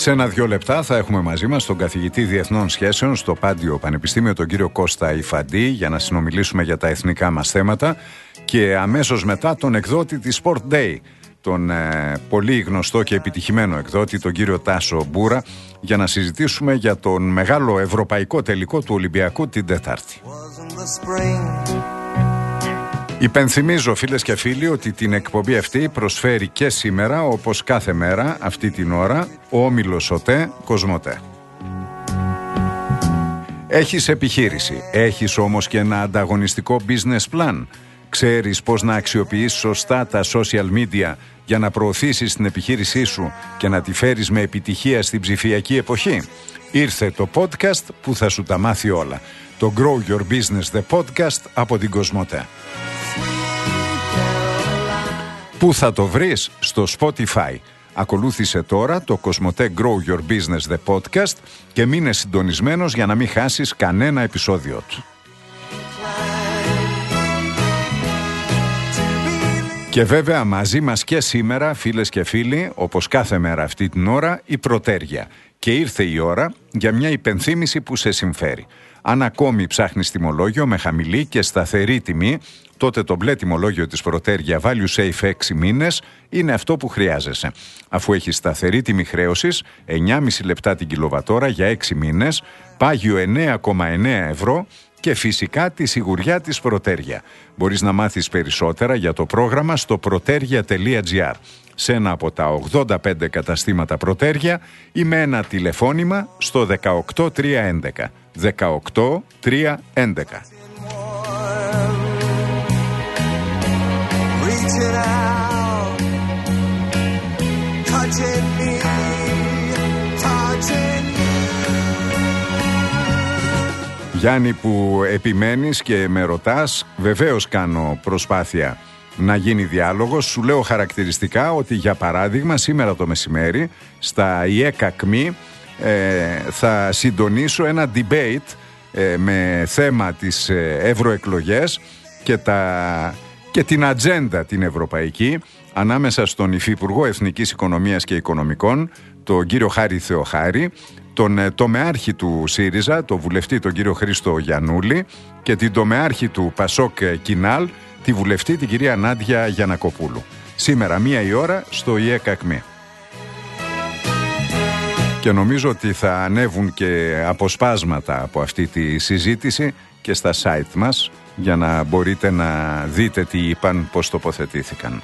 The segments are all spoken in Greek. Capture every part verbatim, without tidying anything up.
Σε ένα-δυο λεπτά θα έχουμε μαζί μας τον καθηγητή Διεθνών Σχέσεων στο Πάντιο Πανεπιστήμιο, τον κύριο Κώστα Ιφαντή, για να συνομιλήσουμε για τα εθνικά μας θέματα, και αμέσως μετά τον εκδότη της Sport Day, τον ε, πολύ γνωστό και επιτυχημένο εκδότη, τον κύριο Τάσο Μπούρα, για να συζητήσουμε για τον μεγάλο ευρωπαϊκό τελικό του Ολυμπιακού την Τετάρτη. Υπενθυμίζω, φίλες και φίλοι, ότι την εκπομπή αυτή προσφέρει και σήμερα, όπως κάθε μέρα αυτή την ώρα, ο όμιλος ΟΤΕ Κοσμοτέ. Έχεις επιχείρηση, έχεις όμως και ένα ανταγωνιστικό business plan? Ξέρεις πώς να αξιοποιήσεις σωστά τα social media για να προωθήσεις την επιχείρησή σου και να τη φέρεις με επιτυχία στην ψηφιακή εποχή? Ήρθε το podcast που θα σου τα μάθει όλα. Το Grow Your Business The Podcast από την Κοσμοτέ. Πού θα το βρεις? Στο Spotify. Ακολούθησε τώρα το Κοσμοτέ Grow Your Business The Podcast και μείνε συντονισμένος για να μην χάσεις κανένα επεισόδιο του. Και βέβαια μαζί μας και σήμερα, φίλες και φίλοι, όπως κάθε μέρα αυτή την ώρα, η Πρωτέρια. Και ήρθε η ώρα για μια υπενθύμηση που σε συμφέρει. Αν ακόμη ψάχνεις τιμολόγιο με χαμηλή και σταθερή τιμή, τότε το μπλε τιμολόγιο της Πρωτέρια Value Safe έξι μήνες είναι αυτό που χρειάζεσαι. Αφού έχει σταθερή τιμή χρέωσης, εννιά κόμμα πέντε λεπτά την κιλοβατόρα για έξι μήνες, πάγιο εννέα κόμμα εννέα ευρώ και φυσικά τη σιγουριά της Πρωτέρια. Μπορείς να μάθεις περισσότερα για το πρόγραμμα στο πρωτέρια τελεία τζι άρ, σε ένα από τα ογδόντα πέντε καταστήματα Πρωτέρια ή με ένα τηλεφώνημα στο δεκαοκτώ τριακόσια έντεκα. δεκαοκτώ τριακόσια έντεκα. Γιάννη, που επιμένεις και με ρωτάς, βεβαίως κάνω προσπάθεια να γίνει διάλογος. Σου λέω χαρακτηριστικά ότι, για παράδειγμα, σήμερα το μεσημέρι στα ΙΕΚΑ ΚΜΗ ε, θα συντονίσω ένα debate ε, με θέμα τις ε, ευρωεκλογές και, τα, και την ατζέντα την ευρωπαϊκή, ανάμεσα στον Υφυπουργό Εθνικής Οικονομίας και Οικονομικών, τον κύριο Χάρη Θεοχάρη, τον τομεάρχη του ΣΥΡΙΖΑ, τον βουλευτή τον κύριο Χρήστο Γιαννούλη, και την τομεάρχη του Πασόκ Κινάλ, τη βουλευτή την κυρία Νάντια Γιαννακοπούλου. Σήμερα μία η ώρα στο ΙΕΚΑ ΚΜΗ. Και νομίζω ότι θα ανέβουν και αποσπάσματα από αυτή τη συζήτηση και στα site μας, για να μπορείτε να δείτε τι είπαν, πώς τοποθετήθηκαν.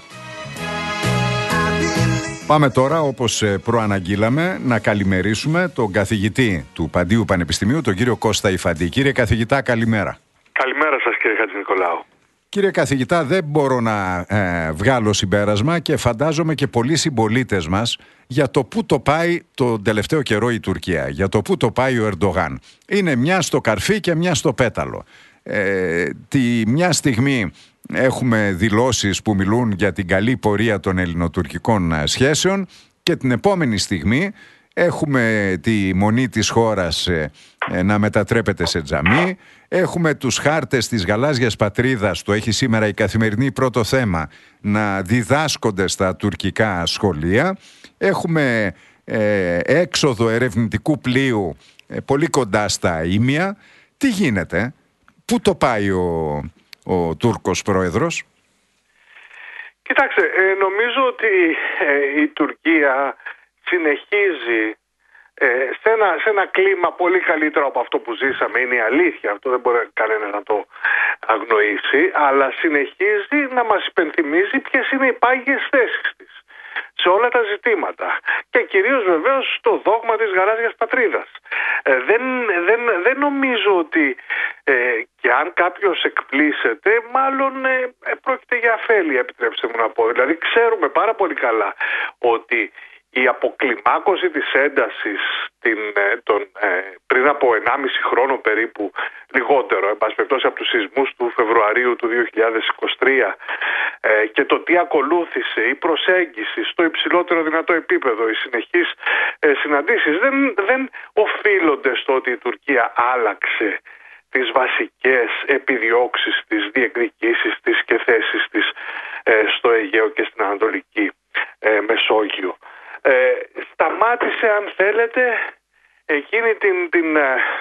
Πάμε τώρα, όπως προαναγγείλαμε, να καλημερίσουμε τον καθηγητή του Παντίου Πανεπιστημίου, τον κύριο Κώστα Ιφαντή. Κύριε καθηγητά, καλημέρα. Καλημέρα σας, κύριε Χατζηνικολάου. Κύριε καθηγητά, δεν μπορώ να ε, βγάλω συμπέρασμα, και φαντάζομαι και πολλοί συμπολίτες μας, για το πού το πάει τον τελευταίο καιρό η Τουρκία, για το πού το πάει ο Ερντογάν. Είναι μια στο καρφί και μια στο πέταλο. Ε, τη μια στιγμή έχουμε δηλώσεις που μιλούν για την καλή πορεία των ελληνοτουρκικών σχέσεων, και την επόμενη στιγμή έχουμε τη μονή της χώρας ε, ε, να μετατρέπεται σε τζαμί. Έχουμε τους χάρτες της γαλάζιας πατρίδας, το έχει σήμερα η Καθημερινή πρώτο θέμα, να διδάσκονται στα τουρκικά σχολεία. Έχουμε ε, έξοδο ερευνητικού πλοίου ε, πολύ κοντά στα Ήμια. Τι γίνεται? Πού το πάει ο, ο Τούρκος πρόεδρος? Κοιτάξτε, ε, νομίζω ότι ε, η Τουρκία συνεχίζει ε, σε, ένα, σε ένα κλίμα πολύ καλύτερο από αυτό που ζήσαμε. Είναι η αλήθεια, αυτό δεν μπορεί κανένα να το αγνοήσει, αλλά συνεχίζει να μας υπενθυμίζει ποιες είναι οι πάγιες θέσεις της σε όλα τα ζητήματα, και κυρίως βεβαίως στο δόγμα της γαλάζιας πατρίδας. Ε, δεν, δεν, δεν νομίζω ότι ε, και αν κάποιος εκπλήσεται, μάλλον ε, ε, πρόκειται για αφέλεια, επιτρέψτε μου να πω. Δηλαδή ξέρουμε πάρα πολύ καλά ότι η αποκλιμάκωση της έντασης την, τον, ε, πριν από ενάμιση χρόνο περίπου, λιγότερο, εν πάση περιπτώσει, από τους σεισμούς του Φεβρουαρίου του δύο χιλιάδες είκοσι τρία, ε, και το τι ακολούθησε, η προσέγγιση στο υψηλότερο δυνατό επίπεδο, οι συνεχείς ε, συναντήσεις, δεν, δεν οφείλονται στο ότι η Τουρκία άλλαξε τις βασικές επιδιώξεις της, διεκδικήσεις της και θέσεις της ε, στο Αιγαίο και στην Ανατολική ε, Μεσόγειο. Ε, στα μάτια κράτησε, αν θέλετε, εκείνη την, την,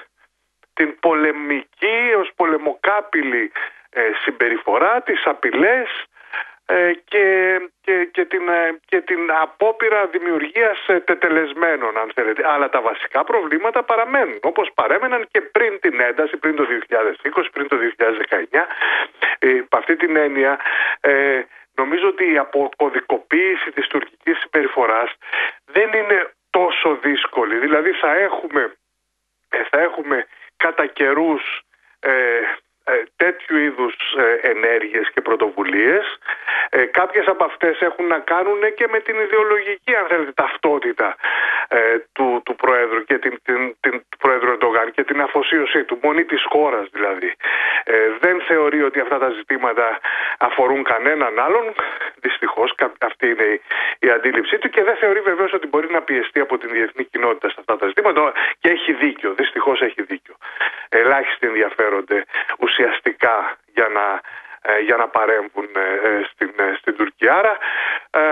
την πολεμική ως πολεμοκάπηλη ε, συμπεριφορά, τις απειλές ε, και, και, και, την, και την απόπειρα δημιουργίας τετελεσμένων, αν θέλετε. Αλλά τα βασικά προβλήματα παραμένουν, όπως παρέμεναν και πριν την ένταση, πριν το δύο χιλιάδες είκοσι, πριν το δύο χιλιάδες δεκαεννιά. Ε, από αυτή την έννοια, ε, νομίζω ότι η αποκωδικοποίηση της τουρκικής συμπεριφοράς δεν είναι τόσο δύσκολη. Δηλαδή θα έχουμε, θα έχουμε κατά καιρούς ε, ε, τέτοιου είδους ε, ενέργειες και πρωτοβουλίες. Ε, κάποιες από αυτές έχουν να κάνουν και με την ιδεολογική, αν θέλετε, ταυτότητα ε, του, του Προέδρου και την, την, την του Προέδρου Ερντογάν και την αφοσίωσή του, μονή της χώρας δηλαδή. Ε, δεν θεωρεί ότι αυτά τα ζητήματα αφορούν κανέναν άλλον, δυστυχώς αυτή είναι η, η αντίληψή του, και δεν θεωρεί βεβαίως ότι μπορεί να πιεστεί από την διεθνή κοινότητα σε αυτά τα ζητήματα, και έχει δίκιο, δυστυχώς έχει δίκιο. Ελάχιστοι ενδιαφέρονται ουσιαστικά για να, ε, για να παρέμβουν ε, στην, ε, στην Τουρκία. Άρα, ε,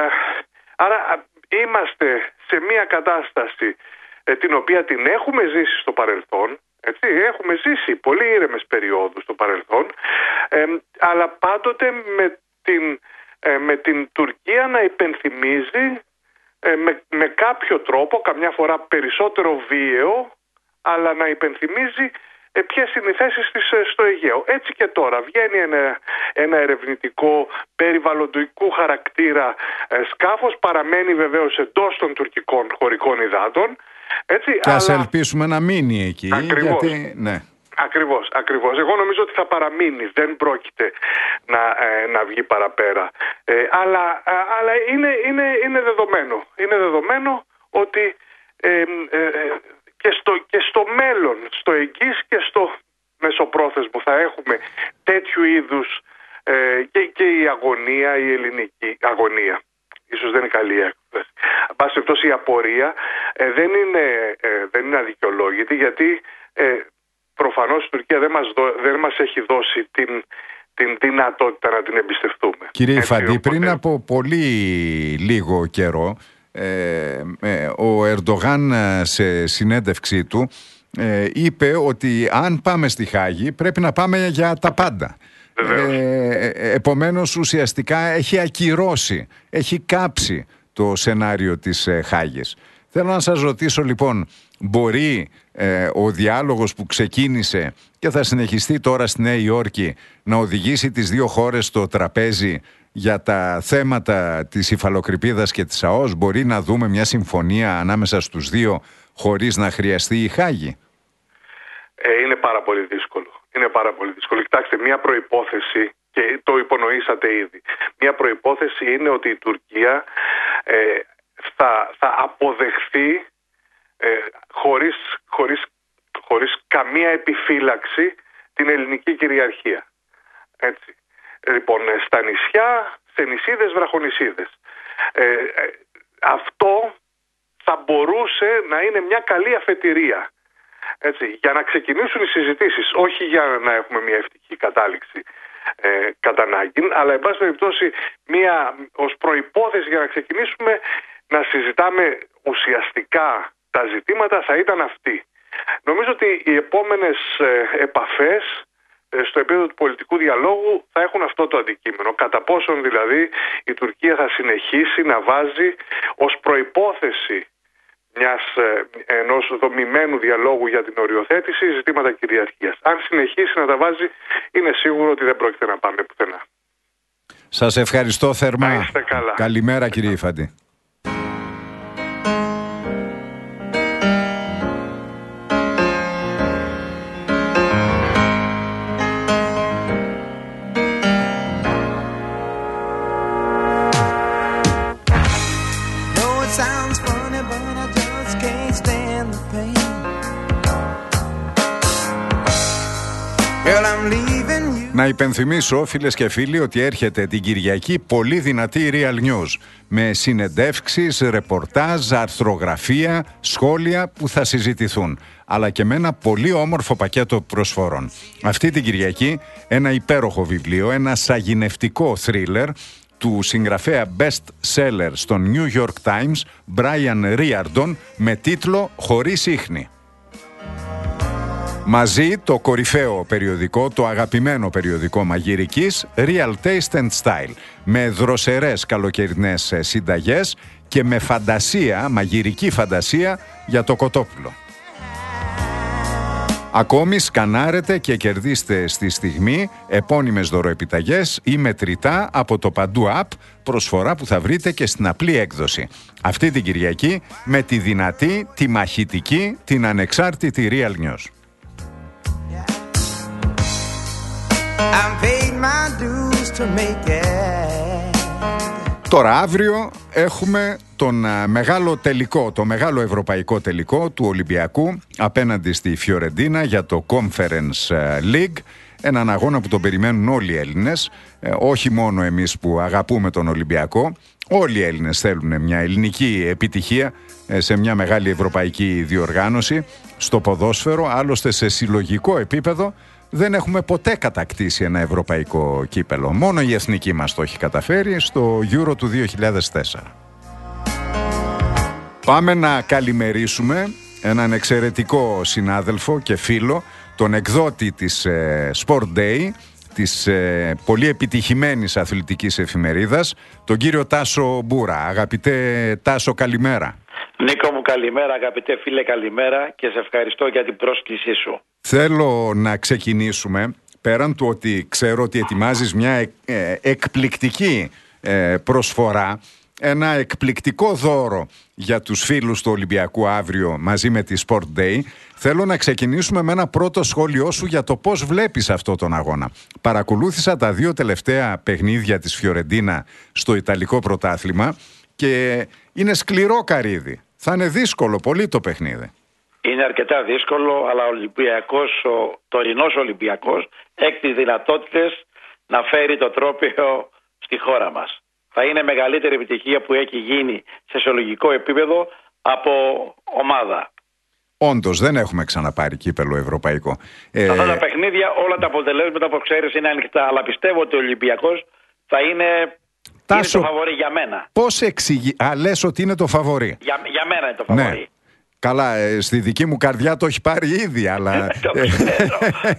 άρα είμαστε σε μια κατάσταση ε, την οποία την έχουμε ζήσει στο παρελθόν. Έτσι, έχουμε ζήσει πολύ ήρεμες περιόδους στο παρελθόν, ε, αλλά πάντοτε με την, ε, με την Τουρκία να υπενθυμίζει ε, με, με κάποιο τρόπο, καμιά φορά περισσότερο βίαιο, αλλά να υπενθυμίζει ε, ποιες είναι οι θέσεις της ε, στο Αιγαίο. Έτσι και τώρα βγαίνει ένα, ένα ερευνητικό περιβαλλοντικού χαρακτήρα ε, σκάφος, παραμένει βεβαίως εντός των τουρκικών χωρικών υδάτων. Έτσι, και ας αλλά... ελπίσουμε να μείνει εκεί. Ακριβώς. Γιατί... ναι. Ακριβώς, ακριβώς. Εγώ νομίζω ότι θα παραμείνει, δεν πρόκειται να, ε, να βγει παραπέρα. Ε, αλλά ε, αλλά είναι, είναι, είναι, δεδομένο. είναι δεδομένο ότι ε, ε, ε, και, στο, και στο μέλλον, στο εγγύς και στο μεσοπρόθεσμο θα έχουμε τέτοιου είδους ε, και, και η αγωνία, η ελληνική αγωνία. Ίσως δεν είναι καλή έκφραση. Εν πάση περιπτώσει, η απορία ε, δεν, είναι, ε, δεν είναι αδικαιολόγητη, γιατί ε, προφανώς η Τουρκία δεν μας, δω, δεν μας έχει δώσει την, την δυνατότητα να την εμπιστευτούμε. Κύριε Ιφαντή, πριν από πολύ λίγο καιρό, ε, ε, ο Ερντογάν σε συνέντευξή του ε, είπε ότι αν πάμε στη Χάγη πρέπει να πάμε για τα πάντα. Ε, επομένως ουσιαστικά έχει ακυρώσει, έχει κάψει το σενάριο της ε, Χάγης. Θέλω να σας ρωτήσω λοιπόν, μπορεί ε, ο διάλογος που ξεκίνησε και θα συνεχιστεί τώρα στη Νέα Υόρκη να οδηγήσει τις δύο χώρες στο τραπέζι για τα θέματα της υφαλοκρηπίδας και της ΑΟΣ? Μπορεί να δούμε μια συμφωνία ανάμεσα στους δύο χωρίς να χρειαστεί η Χάγη? Ε, είναι πάρα πολύ δύσκολο. Είναι πάρα πολύ δύσκολο. Κοιτάξτε, μια προϋπόθεση, και το υπονοήσατε ήδη, μια προϋπόθεση είναι ότι η Τουρκία ε, θα, θα αποδεχθεί ε, χωρίς, χωρίς, χωρίς καμία επιφύλαξη την ελληνική κυριαρχία. Έτσι. Λοιπόν, στα νησιά, σε νησίδες, βραχονησίδες. Ε, ε, αυτό θα μπορούσε να είναι μια καλή αφετηρία. Έτσι, για να ξεκινήσουν οι συζητήσεις, όχι για να έχουμε μια ευτυχή κατάληξη ε, κατά ανάγκη, αλλά εν πάση περιπτώσει μια, ως προϋπόθεση για να ξεκινήσουμε να συζητάμε ουσιαστικά τα ζητήματα θα ήταν αυτή. Νομίζω ότι οι επόμενες ε, επαφές ε, στο επίπεδο του πολιτικού διαλόγου θα έχουν αυτό το αντικείμενο. Κατά πόσον δηλαδή η Τουρκία θα συνεχίσει να βάζει ως προϋπόθεση μιας, ενός δομημένου διαλόγου για την οριοθέτηση ζητήματα κυριαρχίας. Αν συνεχίσει να τα βάζει, είναι σίγουρο ότι δεν πρόκειται να πάμε πουθενά. Σας ευχαριστώ θερμά. Να είστε καλά. Καλημέρα κύριε Ιφαντή. Να υπενθυμίσω, φίλες και φίλοι, ότι έρχεται την Κυριακή πολύ δυνατή Real News, με συνεντεύξεις, ρεπορτάζ, αρθρογραφία, σχόλια που θα συζητηθούν, αλλά και με ένα πολύ όμορφο πακέτο προσφορών. Αυτή την Κυριακή ένα υπέροχο βιβλίο, ένα σαγηνευτικό θρίλερ, του συγγραφέα best seller στο New York Times, Brian Riardon, με τίτλο «Χωρίς ίχνη». Μαζί το κορυφαίο περιοδικό, το αγαπημένο περιοδικό μαγειρικής, Real Taste and Style, με δροσερές καλοκαιρινές συνταγές και με φαντασία, μαγειρική φαντασία για το κοτόπουλο. Ακόμη σκανάρετε και κερδίστε στη στιγμή επώνυμες δωροεπιταγές ή μετρητά από το Παντού App, προσφορά που θα βρείτε και στην απλή έκδοση. Αυτή την Κυριακή με τη δυνατή, τη μαχητική, την ανεξάρτητη Real News. Τώρα αύριο έχουμε τον μεγάλο τελικό, το μεγάλο ευρωπαϊκό τελικό του Ολυμπιακού απέναντι στη Φιωρεντίνα για το Conference League. Έναν αγώνα που τον περιμένουν όλοι οι Έλληνες, όχι μόνο εμείς που αγαπούμε τον Ολυμπιακό. Όλοι οι Έλληνες θέλουν μια ελληνική επιτυχία σε μια μεγάλη ευρωπαϊκή διοργάνωση στο ποδόσφαιρο. Άλλωστε σε συλλογικό επίπεδο δεν έχουμε ποτέ κατακτήσει ένα ευρωπαϊκό κύπελο. Μόνο η εθνική μας το έχει καταφέρει στο Euro του δύο χιλιάδες τέσσερα. Πάμε να καλημερίσουμε έναν εξαιρετικό συνάδελφο και φίλο, τον εκδότη της ε, Sport Day, της ε, πολύ επιτυχημένης αθλητικής εφημερίδας, τον κύριο Τάσο Μπούρα. Αγαπητέ Τάσο, καλημέρα. Νίκο μου, καλημέρα. Αγαπητέ φίλε, καλημέρα και σε ευχαριστώ για την πρόσκλησή σου. Θέλω να ξεκινήσουμε, πέραν του ότι ξέρω ότι ετοιμάζεις μια ε, ε, εκπληκτική ε, προσφορά, ένα εκπληκτικό δώρο για τους φίλους του Ολυμπιακού αύριο μαζί με τη Sport Day. Θέλω να ξεκινήσουμε με ένα πρώτο σχόλιο σου για το πώς βλέπεις αυτό τον αγώνα. Παρακολούθησα τα δύο τελευταία παιχνίδια της Φιωρεντίνα στο Ιταλικό πρωτάθλημα και είναι σκληρό καρύδι. Θα είναι δύσκολο πολύ το παιχνίδι. Είναι αρκετά δύσκολο, αλλά ο Ολυμπιακός, ο τωρινός Ολυμπιακός, έχει τις δυνατότητες να φέρει το τρόπαιο στη χώρα μας. Θα είναι μεγαλύτερη επιτυχία που έχει γίνει σε συλλογικό επίπεδο από ομάδα. Όντως δεν έχουμε ξαναπάρει κύπελο ευρωπαϊκό. Σε αυτά τα παιχνίδια όλα τα αποτελέσματα που ξέρεις είναι ανοιχτά, αλλά πιστεύω ότι ο Ολυμπιακός θα είναι, Τάσο, είναι το φαβορί για μένα. Πώς εξηγεί, α, λες ότι είναι το φαβορί. Για, για μένα είναι το φαβορί. Ναι. Καλά, ε, στη δική μου καρδιά το έχει πάρει ήδη, αλλά... το ξέρω,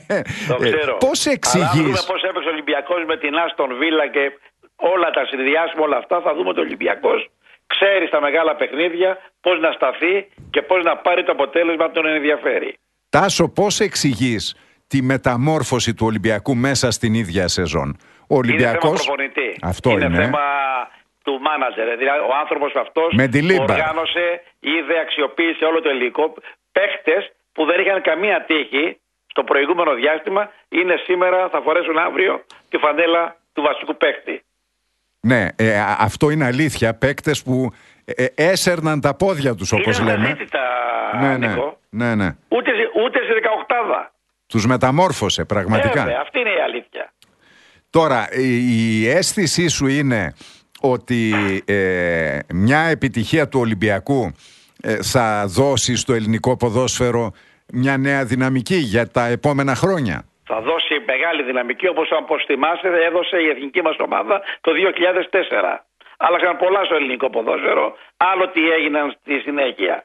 το ξέρω. Πώς εξηγείς... Αλλά αν δούμε πώς έπαιξε ο Ολυμπιακός με την Άστον Βίλα και όλα τα συνδυάσουμε όλα αυτά, θα δούμε ότι ο Ολυμπιακός ξέρει στα μεγάλα παιχνίδια πώς να σταθεί και πώς να πάρει το αποτέλεσμα που τον ενδιαφέρει. Τάσο, πώς εξηγείς τη μεταμόρφωση του Ολυμπιακού μέσα στην ίδια σεζόν? Ο Ολυμπιακός... Είναι θέμα προπονητή. Αυτό είναι. είναι θέμα του μάνατζερ. Δηλαδή ο άνθρωπος αυτός οργάνωσε, είδε, αξιοποίησε όλο το υλικό. Παίχτες που δεν είχαν καμία τύχη στο προηγούμενο διάστημα είναι σήμερα, θα φορέσουν αύριο τη φανέλα του βασικού παίχτη. Ναι, ε, αυτό είναι αλήθεια. Παίκτες που ε, έσερναν τα πόδια τους, όπως είναι λέμε. Αναζήτητα, ναι, Νίκο. Ναι, ναι. Ούτε, ούτε στη δεκαοκτάδα. Τους μεταμόρφωσε πραγματικά. Ε, αυτή είναι η αλήθεια. Τώρα, η, η αίσθησή σου είναι ότι ε, μια επιτυχία του Ολυμπιακού ε, θα δώσει στο ελληνικό ποδόσφαιρο μια νέα δυναμική για τα επόμενα χρόνια? Θα δώσει μεγάλη δυναμική, όπως όπως θυμάσαι έδωσε η εθνική μας ομάδα το δύο χιλιάδες τέσσερα. Άλλαξαν πολλά στο ελληνικό ποδόσφαιρο, άλλο τι έγιναν στη συνέχεια.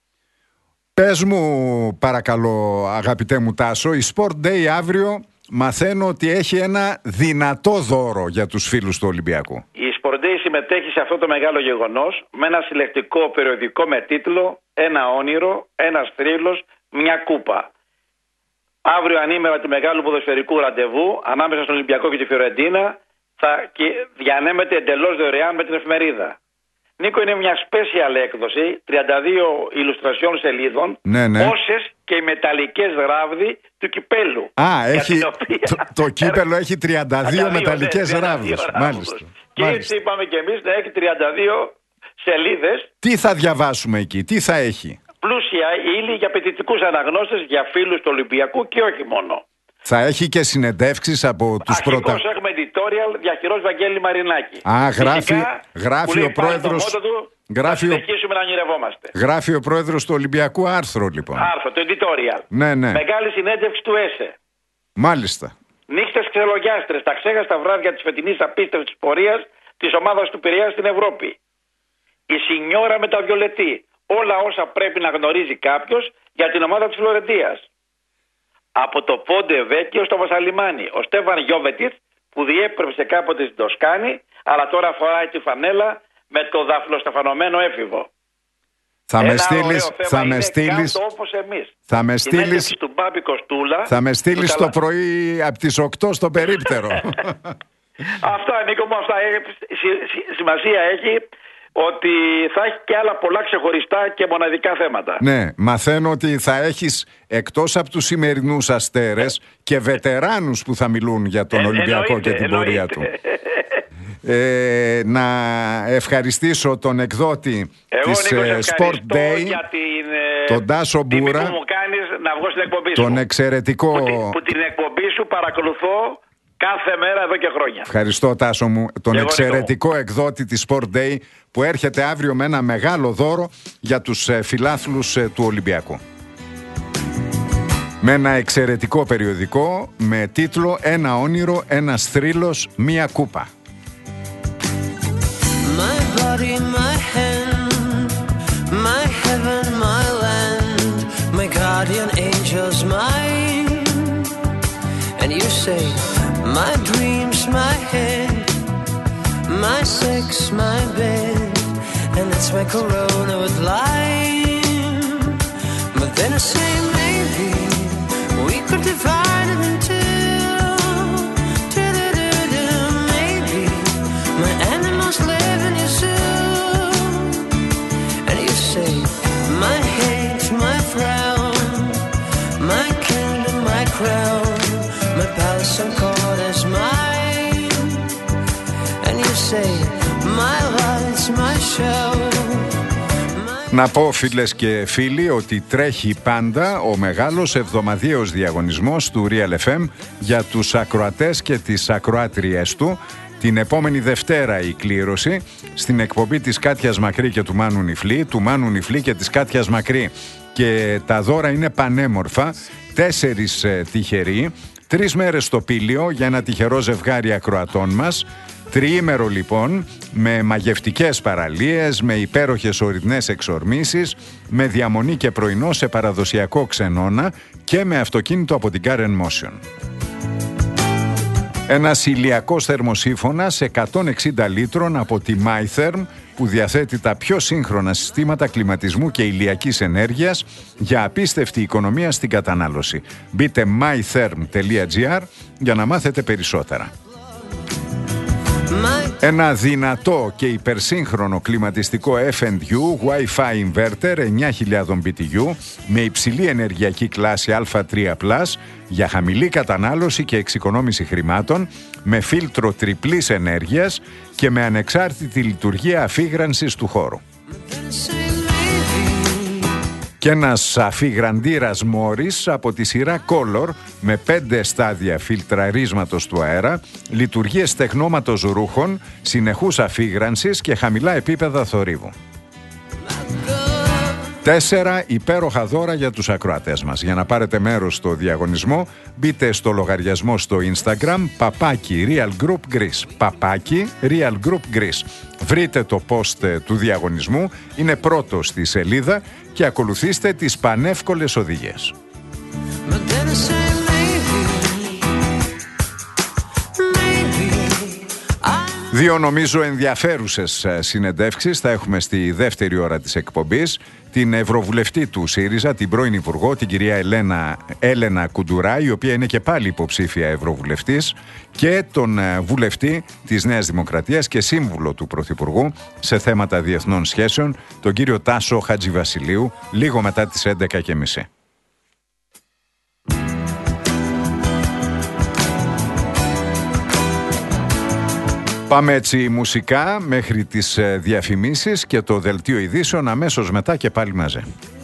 Πες μου παρακαλώ, αγαπητέ μου Τάσο, η Sport Day αύριο μαθαίνω ότι έχει ένα δυνατό δώρο για τους φίλους του Ολυμπιακού. Η Sport Day συμμετέχει σε αυτό το μεγάλο γεγονός με ένα συλλεκτικό περιοδικό με τίτλο «Ένα όνειρο, ένας θρύλος, μια κούπα». Αύριο ανήμερα του μεγάλου ποδοσφαιρικού ραντεβού ανάμεσα στον Ολυμπιακό και τη Φιωρεντίνα θα διανέμεται εντελώς δωρεάν με την εφημερίδα. Νίκο, είναι μια special έκδοση τριάντα δύο ηλουστρασιών σελίδων, ναι, ναι. όσες και οι μεταλλικές ράβδοι του κυπέλου. Α, έχει, το, το κύπελο έχει τριάντα δύο μεταλλικές ναι, ράβδους. Μάλιστα. Και Μάλιστα. έτσι είπαμε και εμείς να έχει τριάντα δύο σελίδες. Τι θα διαβάσουμε εκεί, τι θα έχει? Πλούσια ύλη για απαιτητικούς αναγνώστες, για φίλους του Ολυμπιακού και όχι μόνο. Θα έχει και συνεντεύξεις από τους πρώτα... Αρχικώς έχουμε editorial διαχειρός Βαγγέλη Μαρινάκη. Α, γράφει, γράφει ο πρόεδρος... Του, γράφει να συνεχίσουμε να ονειρευόμαστε. Γράφει ο πρόεδρος του Ολυμπιακού άρθρο, λοιπόν. Άρθρο, το editorial. Ναι, ναι. Μεγάλη συνέντευξη του ΕΣΕ. Μάλιστα. Νύχτες ξελογιάστρες, τα ξέχαστα βράδια της φετινής απίστευτης πορείας της ομάδας του Πειραιά στην Ευρώπη. Η Σινιόρα με τα Βιολετή. Όλα όσα πρέπει να γνωρίζει κάποιος για την ομάδα της Φλωρεντίας. Από το Πόντε Βέκιο στο Βασαλιμάνι. Ο Στέφαν Γιόβετιτς που διέπρεψε κάποτε στην Τοσκάνη, αλλά τώρα φοράει τη φανέλα με το δαφλοστεφανωμένο έφηβο. Θα με στείλεις, θα με στείλεις, όπως εμείς. Θα με στείλεις, του Μπάμπη Κοστούλα, θα με στείλεις το πρωί από τις οκτώ στο περίπτερο. Αυτά, Νίκο μου, αυτά σημασία έχει ότι θα έχει και άλλα πολλά ξεχωριστά και μοναδικά θέματα. Ναι, μαθαίνω ότι θα έχεις εκτός από τους σημερινούς αστέρες και βετεράνους που θα μιλούν για τον ε, Ολυμπιακό εννοείται, και την εννοείται. πορεία του. Ε, να ευχαριστήσω τον εκδότη εγώ, της Νίκο, Sport Day, για την, τον Τάσο Μπούρα, που μου κάνεις να βγω στην εκπομπή τον σου, εξαιρετικό... που, την, που την εκπομπή σου παρακολουθώ κάθε μέρα εδώ και χρόνια. Ευχαριστώ, Τάσο μου, τον εγώ, εξαιρετικό Νίκο. εκδότη της Sport Day που έρχεται αύριο με ένα μεγάλο δώρο για τους φιλάθλους του Ολυμπιακού. Με ένα εξαιρετικό περιοδικό με τίτλο «Ένα όνειρο, ένας θρύλος, μία κούπα». My body, my hand, my heaven, my land, my guardian angel's mine. And you say, my dreams, my head, my sex, my bed, and that's my corona with lime. But then I say, maybe we could divide it in two. Maybe my animals live in your zoo. And you say, my hate, my frown, my kingdom, my crown, my palace and court is mine. And you say, my lights, my show. Να πω, φίλες και φίλοι, ότι τρέχει πάντα ο μεγάλος εβδομαδιαίος διαγωνισμός του Real εφ εμ για τους ακροατές και τις ακροάτριές του. Την επόμενη Δευτέρα η κλήρωση στην εκπομπή της Κάτιας Μακρύ και του Μάνου Νιφλή, του Μάνου Νιφλή και της Κάτιας Μακρύ. Και τα δώρα είναι πανέμορφα, τέσσερις ε, τυχεροί, τρεις μέρες στο Πήλιο για ένα τυχερό ζευγάρι ακροατών μας. Τριήμερο λοιπόν, με μαγευτικές παραλίες, με υπέροχες ορεινές εξορμήσεις, με διαμονή και πρωινό σε παραδοσιακό ξενώνα και με αυτοκίνητο από την Car and Motion. Ένας ηλιακός θερμοσύφωνας εκατόν εξήντα λίτρων από τη MyTherm που διαθέτει τα πιο σύγχρονα συστήματα κλιματισμού και ηλιακής ενέργειας για απίστευτη οικονομία στην κατανάλωση. Μπείτε my therm τελεία gr για να μάθετε περισσότερα. Ένα δυνατό και υπερσύγχρονο κλιματιστικό εφ εντ γιου Wi-Fi inverter εννιά χιλιάδες μπι τι γιου με υψηλή ενεργειακή κλάση Α τρία πλας για χαμηλή κατανάλωση και εξοικονόμηση χρημάτων, με φίλτρο τριπλής ενέργειας και με ανεξάρτητη λειτουργία αφήγρανσης του χώρου. Και ένας αφιγραντήρας Morris από τη σειρά Color με πέντε στάδια φιλτραρίσματος του αέρα, λειτουργίες τεχνώματος ρούχων, συνεχούς αφίγρανσης και χαμηλά επίπεδα θορύβου. Τέσσερα υπέροχα δώρα για τους ακροατές μας. Για να πάρετε μέρος στο διαγωνισμό, μπείτε στο λογαριασμό στο Instagram παπάκι Real Group Greece. Παπάκι Real Group Greece. Βρείτε το post του διαγωνισμού, είναι πρώτο στη σελίδα και ακολουθήστε τις πανεύκολες οδηγίες. Δύο νομίζω ενδιαφέρουσες συνεντεύξεις θα έχουμε στη δεύτερη ώρα της εκπομπής. Την Ευρωβουλευτή του ΣΥΡΙΖΑ, την πρώην Υπουργό, την κυρία Ελένα, Έλενα Κουντουρά, η οποία είναι και πάλι υποψήφια Ευρωβουλευτής, και τον βουλευτή της Νέας Δημοκρατίας και σύμβουλο του Πρωθυπουργού σε θέματα διεθνών σχέσεων, τον κύριο Τάσο Χατζηβασιλείου, λίγο μετά τις έντεκα και μισή. Πάμε έτσι μουσικά μέχρι τις διαφημίσεις και το δελτίο ειδήσεων αμέσως μετά και πάλι μαζί.